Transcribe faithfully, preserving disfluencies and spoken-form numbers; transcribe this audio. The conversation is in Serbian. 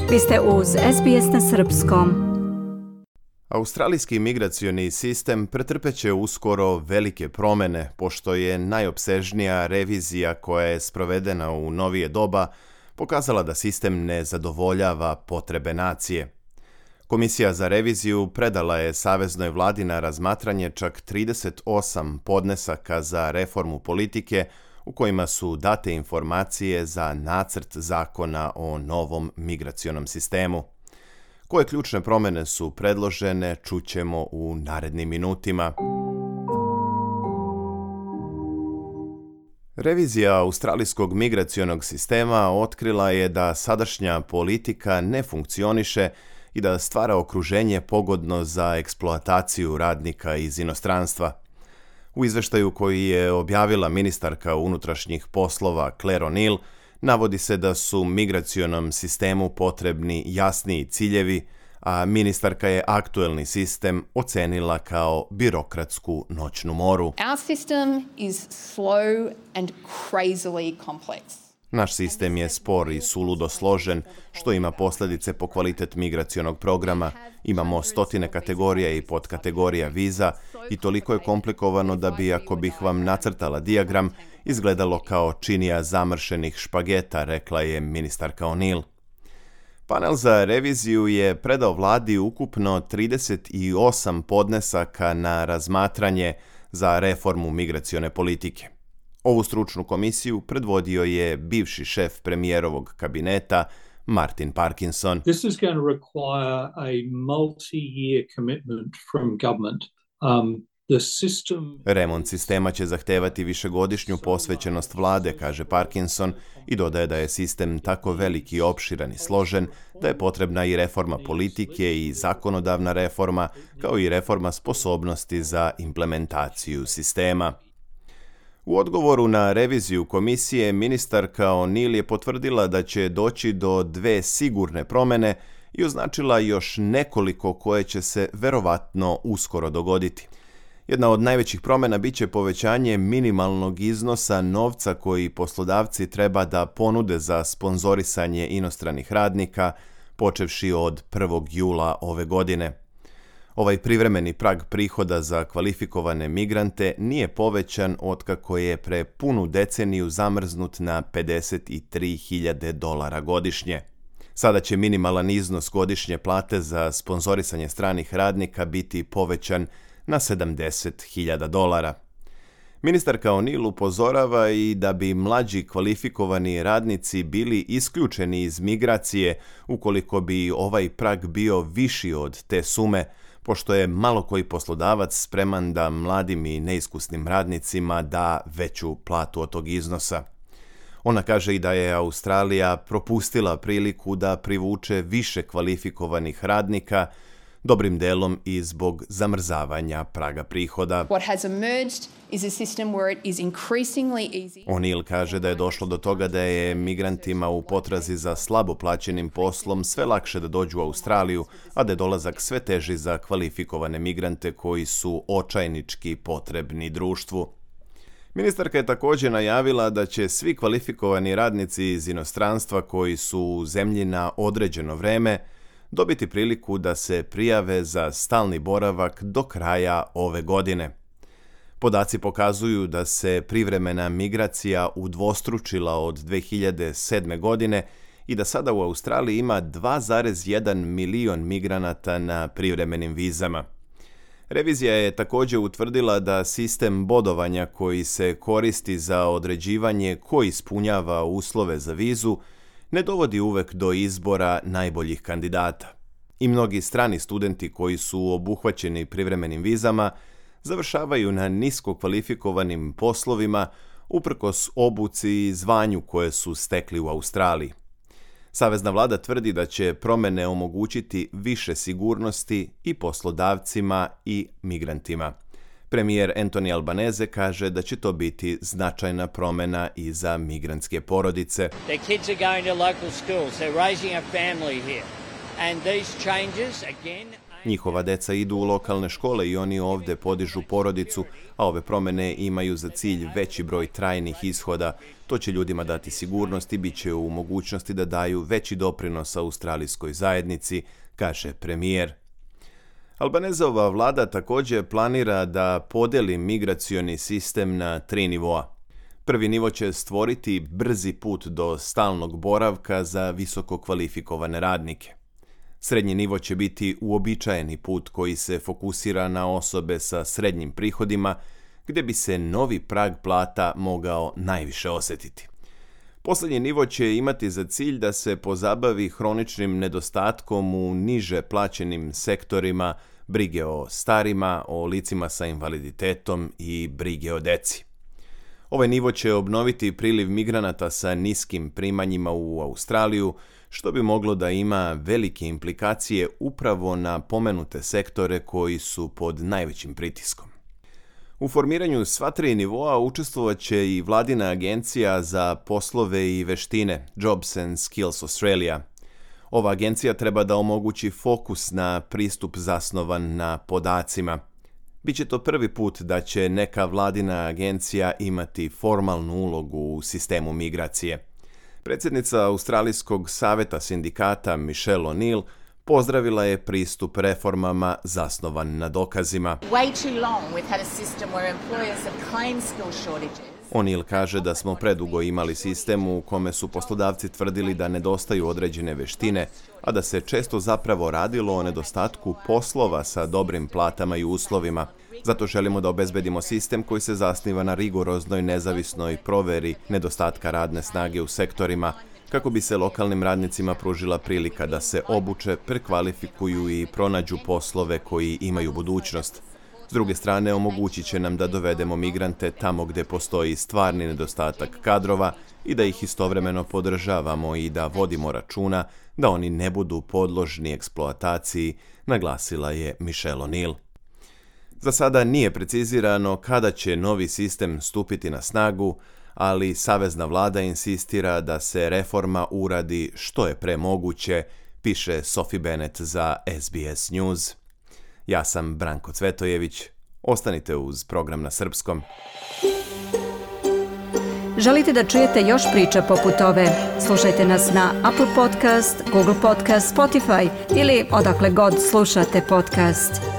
Vi ste uz S B S na srpskom. Australijski migracioni sistem pretrpeće uskoro velike promjene, pošto je najopsežnija revizija koja je sprovedena u novije doba pokazala da sistem ne zadovoljava potrebe nacije. Komisija za reviziju predala je saveznoj vladi na razmatranje čak trideset osam podnesaka za reformu politike u kojima su date informacije za nacrt zakona o novom migracionom sistemu. Koje ključne promjene su predložene, čućemo u narednim minutima. Revizija australijskog migracionog sistema otkrila je da sadašnja politika ne funkcioniše i da stvara okruženje pogodno za eksploataciju radnika iz inostranstva. U izveštaju koji je objavila ministarka unutrašnjih poslova Claire O'Neil, navodi se da su migracionom sistemu potrebni jasniji ciljevi, a ministarka je aktuelni sistem ocenila kao birokratsku noćnu moru. Our system is slow and crazily complex. Naš sistem je spor i suludo složen, što ima posljedice po kvalitet migracionog programa. Imamo stotine kategorija i podkategorija viza i toliko je komplikovano da bi, ako bih vam nacrtala dijagram, izgledalo kao činija zamršenih špageta, rekla je ministarka O'Neil. Panel za reviziju je predao vladi ukupno trideset osam podnesaka na razmatranje za reformu migracione politike. Ovu stručnu komisiju predvodio je bivši šef premijerovog kabineta Martin Parkinson. This is going to require a multi-year commitment from government. Um, the system... Remont sistema će zahtevati višegodišnju posvećenost vlade, kaže Parkinson, i dodaje da je sistem tako veliki i opširan i složen da je potrebna i reforma politike i zakonodavna reforma, kao i reforma sposobnosti za implementaciju sistema. U odgovoru na reviziju komisije, ministarka O'Neil je potvrdila da će doći do dve sigurne promjene i označila još nekoliko koje će se verovatno uskoro dogoditi. Jedna od najvećih promjena biće povećanje minimalnog iznosa novca koji poslodavci treba da ponude za sponzorisanje inostranih radnika, počevši od prvog jula ove godine. Ovaj privremeni prag prihoda za kvalifikovane migrante nije povećan otkako je pre punu deceniju zamrznut na pedeset tri hiljade dolara godišnje. Sada će minimalan iznos godišnje plate za sponzorisanje stranih radnika biti povećan na sedamdeset hiljada dolara. Ministarka O'Neil upozorava i da bi mlađi kvalifikovani radnici bili isključeni iz migracije ukoliko bi ovaj prag bio viši od te sume, pošto je malo koji poslodavac spreman da mladim i neiskusnim radnicima da veću platu od tog iznosa. Ona kaže i da je Australija propustila priliku da privuče više kvalifikovanih radnika, dobrim delom i zbog zamrzavanja praga prihoda. What has emerged is a system where it is increasingly easy. O'Neil kaže da je došlo do toga da je migrantima u potrazi za slabo plaćenim poslom sve lakše da dođu u Australiju, a da je dolazak sve teži za kvalifikovane migrante koji su očajnički potrebni društvu. Ministarka je također najavila da će svi kvalifikovani radnici iz inostranstva koji su u zemlji na određeno vreme dobiti priliku da se prijave za stalni boravak do kraja ove godine. Podaci pokazuju da se privremena migracija udvostručila od dve hiljade sedme. godine i da sada u Australiji ima dva zarez jedan milion migranata na privremenim vizama. Revizija je također utvrdila da sistem bodovanja koji se koristi za određivanje ko ispunjava uslove za vizu ne dovodi uvek do izbora najboljih kandidata. I mnogi strani studenti koji su obuhvaćeni privremenim vizama završavaju na nisko kvalifikovanim poslovima uprkos obuci i zvanju koje su stekli u Australiji. Savezna vlada tvrdi da će promjene omogućiti više sigurnosti i poslodavcima i migrantima. Premijer Anthony Albanese kaže da će to biti značajna promjena i za migrantske porodice. Their kids are going to local schools. They're raising a family here. And these changes again Njihova deca idu u lokalne škole i oni ovde podižu porodicu, a ove promene imaju za cilj veći broj trajnih ishoda. To će ljudima dati sigurnost i bit će u mogućnosti da daju veći doprinos australijskoj zajednici, kaže premijer. Albanezova vlada također planira da podeli migracioni sistem na tri nivoa. Prvi nivo će stvoriti brzi put do stalnog boravka za visoko kvalifikovane radnike. Srednji nivo će biti uobičajeni put koji se fokusira na osobe sa srednjim prihodima, gdje bi se novi prag plata mogao najviše osjetiti. Posljednji nivo će imati za cilj da se pozabavi hroničnim nedostatkom u niže plaćenim sektorima, brige o starima, o licima sa invaliditetom i brige o deci. Ovaj nivo će obnoviti priliv migranata sa niskim primanjima u Australiju, što bi moglo da ima velike implikacije upravo na pomenute sektore koji su pod najvećim pritiskom. U formiranju sva tri nivoa učestvovat će i vladina agencija za poslove i veštine Jobs and Skills Australia. Ova agencija treba da omogući fokus na pristup zasnovan na podacima. Biće to prvi put da će neka vladina agencija imati formalnu ulogu u sistemu migracije. Predsjednica Australijskog saveta sindikata Michelle O'Neill pozdravila je pristup reformama zasnovan na dokazima. O'Neill kaže da smo predugo imali sistem u kome su poslodavci tvrdili da nedostaju određene veštine, a da se često zapravo radilo o nedostatku poslova sa dobrim platama i uslovima. Zato želimo da obezbedimo sistem koji se zasniva na rigoroznoj nezavisnoj proveri nedostatka radne snage u sektorima, kako bi se lokalnim radnicima pružila prilika da se obuče, prekvalifikuju i pronađu poslove koji imaju budućnost. S druge strane, omogućit će nam da dovedemo migrante tamo gdje postoji stvarni nedostatak kadrova i da ih istovremeno podržavamo i da vodimo računa da oni ne budu podložni eksploataciji, naglasila je Michelle O'Neill. Za sada nije precizirano kada će novi sistem stupiti na snagu, ali savezna vlada insistira da se reforma uradi što je pre moguće, piše Sophie Bennett za S B S News. Ja sam Branko Cvetojević. Ostanite uz program na srpskom. Želite da čujete još priča poput ove? Slušajte nas na Apple Podcast, Google Podcast, Spotify ili odakle god slušate podcast.